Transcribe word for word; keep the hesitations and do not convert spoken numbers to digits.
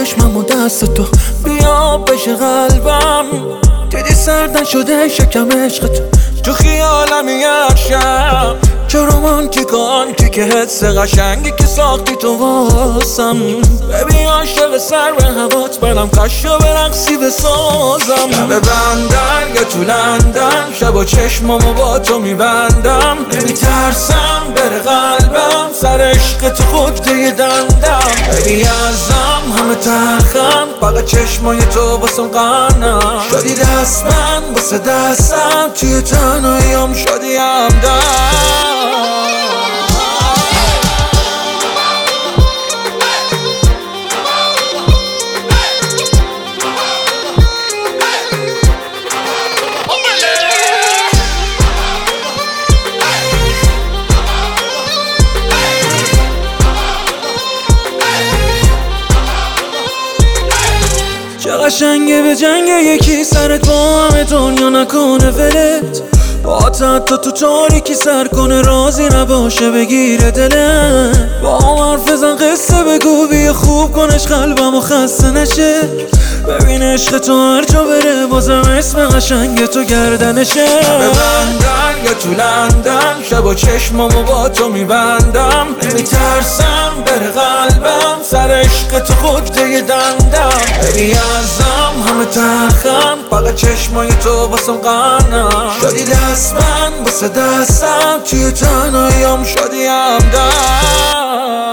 چشمم و دست تو بیا بشه قلبم. دیدی سردن شده شکم عشق تو تو خیالم یک شب. چه رومانتیک و آنتیک حس قشنگی که ساختی تو واسم. ببین عاشق سر به هوات برم کاشو برقصی بسازم. لبه بندن یا تو لندن شب و چشمامو با تو میبندم. نمیترسم بره قلبم سر عشق تو خود دیگه دندم. ببین ازم همه تلخم فقط چشمای تو واسم قنم. شدی دست من واسه دستم توی تنهاییم شدی همدم. چه قشنگه به جنگ یکی سرت با همه دنیا نکنه ولت. با حتی تو تاریکی سر کنه رازی نباشه بگیره دلت. با هم حرف بزن قصه بگو بیا خوب کنش قلبم و خسته نشه. ببین عشق تو هر جا بره بازم اسم قشنگ تو گردنشه. ببندن یا تو لندن شب و چشمامو با تو میبندم. نمیترسم بره قلبم سر عشق تو خود دیگه دندم. ببین ازم همه تلخم فقط چشمای تو واسم قنم. شدی دست من واسه دستم توی تنهاییم شدی همدم.